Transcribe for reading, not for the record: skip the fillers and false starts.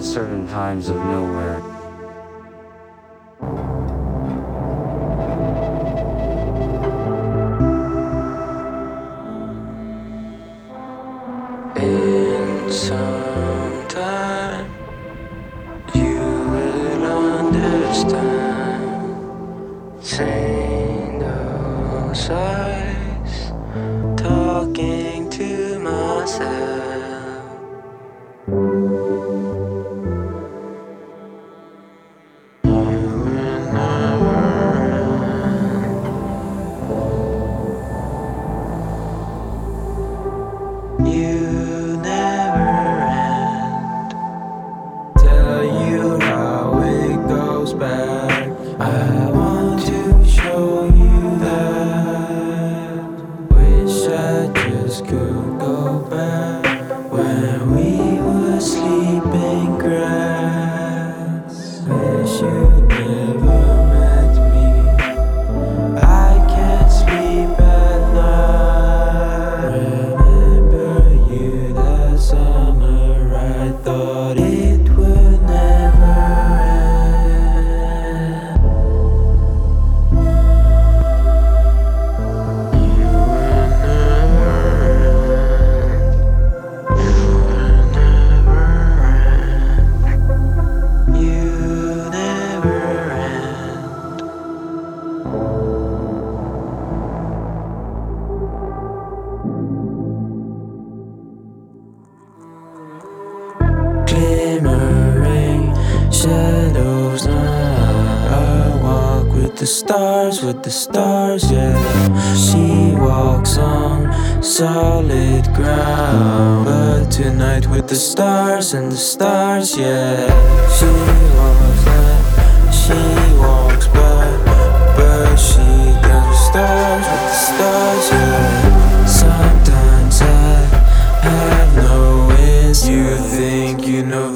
certain times of nowhere. In some time, you will understand. Saying those eyes, talking to myself. You will never end. You never end. Tell you how it goes back. I want to show you that. Wish I just could go back when we were sleeping grass. Wish you never met me. I can't sleep at night. Remember you that summer, I thought it would never end. You will never end. You will never end. You never end. Glimmering shadows now. I walk with the stars, yeah. She walks on solid ground, but tonight with the stars and the stars, yeah. She walks like she walks but she does with the stars, yeah. Sometimes I have no ends. You think you know